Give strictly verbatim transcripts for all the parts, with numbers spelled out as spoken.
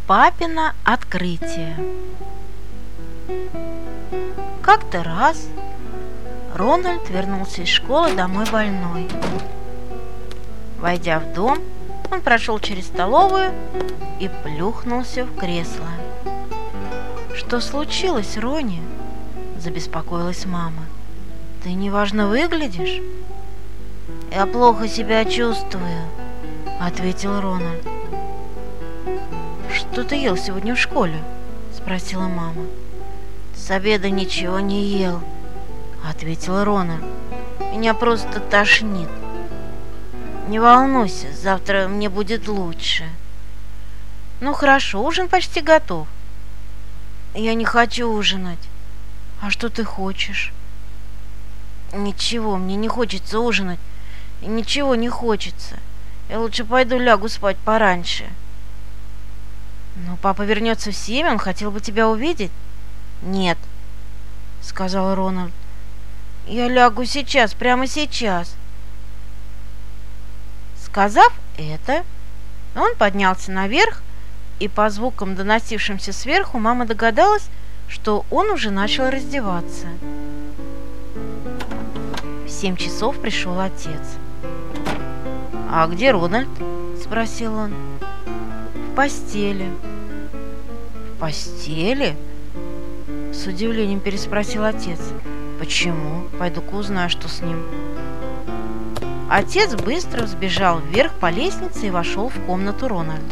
Папино открытие. Как-то раз Рональд вернулся из школы домой больной. Войдя в дом, он прошел через столовую и плюхнулся в кресло. «Что случилось, Рони?» – забеспокоилась мама. «Ты неважно выглядишь?» «Я плохо себя чувствую», – ответил Рональд. «Что ты ел сегодня в школе?» – спросила мама. «С обеда ничего не ел», – ответил Рональд. «Меня просто тошнит». «Не волнуйся, завтра мне будет лучше». «Ну хорошо, ужин почти готов». «Я не хочу ужинать». «А что ты хочешь?» «Ничего, мне не хочется ужинать. Ничего не хочется. Я лучше пойду лягу спать пораньше». «Но папа вернется в семь, он хотел бы тебя увидеть». «Нет», — сказал Рональд. «Я лягу сейчас, прямо сейчас». Сказав это, он поднялся наверх, и по звукам, доносившимся сверху, мама догадалась, что он уже начал раздеваться. В семь часов пришел отец. «А где Рональд?» – спросил он. «В постели». «В постели?» – с удивлением переспросил отец. «Почему? Пойду-ка узнаю, что с ним». Отец быстро взбежал вверх по лестнице и вошел в комнату Рональда.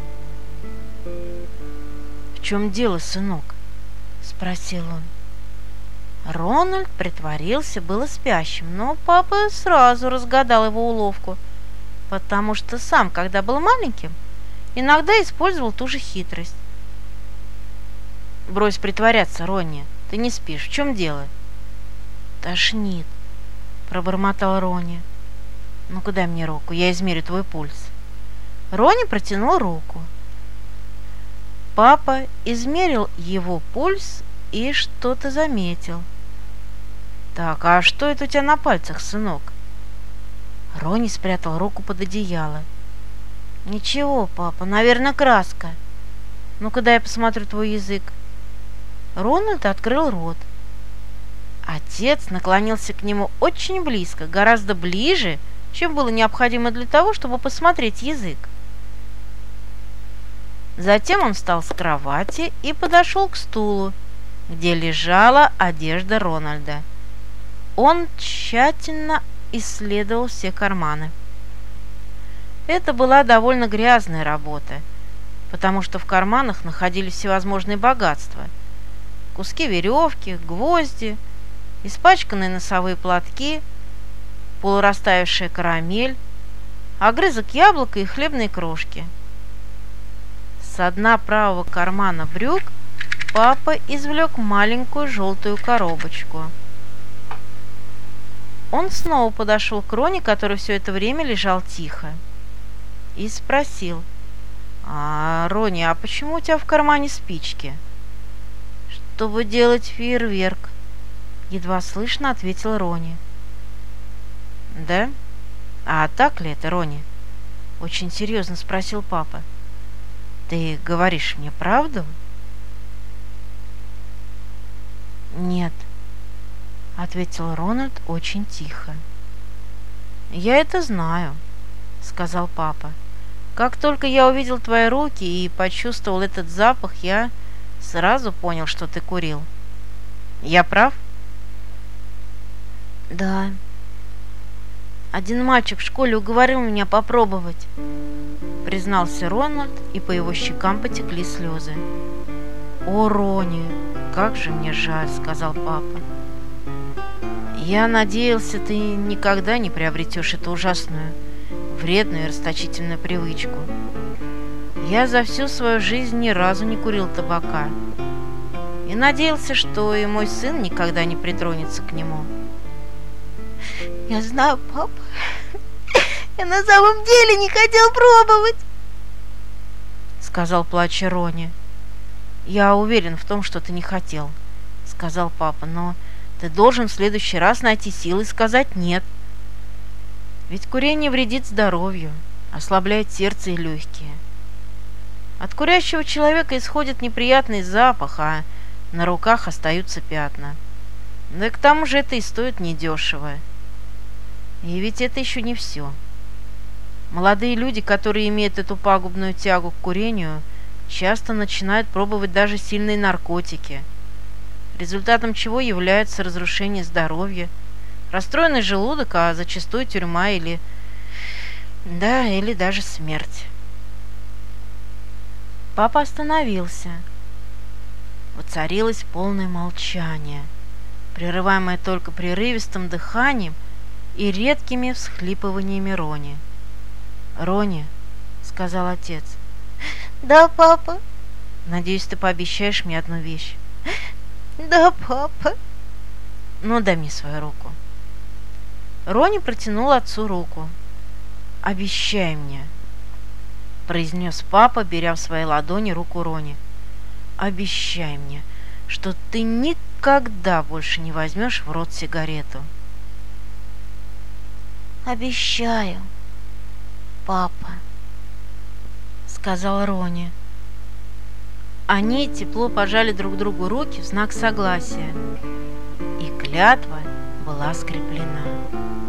«В чем дело, сынок?» – спросил он. Рональд притворился было спящим, но папа сразу разгадал его уловку, потому что сам, когда был маленьким, иногда использовал ту же хитрость. «Брось притворяться, Ронни, ты не спишь, в чем дело?» «Тошнит», – пробормотал Ронни. «Ну-ка дай мне руку, я измерю твой пульс». Ронни протянул руку. Папа измерил его пульс и что-то заметил. «Так, а что это у тебя на пальцах, сынок?» Ронни спрятал руку под одеяло. «Ничего, папа, наверное, краска. Ну-ка дай я посмотрю твой язык». Рональд открыл рот. Отец наклонился к нему очень близко, гораздо ближе, чем было необходимо для того, чтобы посмотреть язык. Затем он встал с кровати и подошел к стулу, где лежала одежда Рональда. Он тщательно исследовал все карманы. Это была довольно грязная работа, потому что в карманах находились всевозможные богатства: куски веревки, гвозди, испачканные носовые платки, полурастаявшая карамель, огрызок яблока и хлебные крошки. Со дна правого кармана брюк папа извлек маленькую желтую коробочку. Он снова подошел к Рони, который все это время лежал тихо, и спросил: «А, Рони, а почему у тебя в кармане спички?» «Чтобы делать фейерверк», — едва слышно ответил Рони. «Да? А так ли это, Рони?» — очень серьезно спросил папа. «Ты говоришь мне правду?» «Нет», — ответил Рональд очень тихо. «Я это знаю», — сказал папа. «Как только я увидел твои руки и почувствовал этот запах, я сразу понял, что ты курил. Я прав?» «Да. Один мальчик в школе уговорил меня попробовать», — признался Рональд, и по его щекам потекли слезы. «О, Рони, как же мне жаль», — сказал папа. «Я надеялся, ты никогда не приобретешь эту ужасную, вредную и расточительную привычку. Я за всю свою жизнь ни разу не курил табака и надеялся, что и мой сын никогда не притронется к нему». «Я знаю, папа. Я на самом деле не хотел пробовать», — сказал, плача Рони. «Я уверен в том, что ты не хотел», — сказал папа, «но ты должен в следующий раз найти силы сказать «нет». Ведь курение вредит здоровью, ослабляет сердце и легкие. От курящего человека исходит неприятный запах, а на руках остаются пятна. Да и к тому же это и стоит недешево. И ведь это еще не все. Молодые люди, которые имеют эту пагубную тягу к курению, часто начинают пробовать даже сильные наркотики, результатом чего является разрушение здоровья, расстроенный желудок, а зачастую тюрьма или... да, или даже смерть. Папа остановился. Воцарилось полное молчание, прерываемое только прерывистым дыханием и редкими всхлипываниями Рони. «Рони», — сказал отец. Да, папа. «Надеюсь, ты пообещаешь мне одну вещь». Да, папа. «Ну, дай мне свою руку». Рони протянул отцу руку. «Обещай мне», — произнес папа, беря в свои ладони руку Рони. «Обещай мне, что ты никогда больше не возьмешь в рот сигарету». Обещаю, папа, сказал Рони. Они тепло пожали друг другу руки в знак согласия, и клятва была скреплена.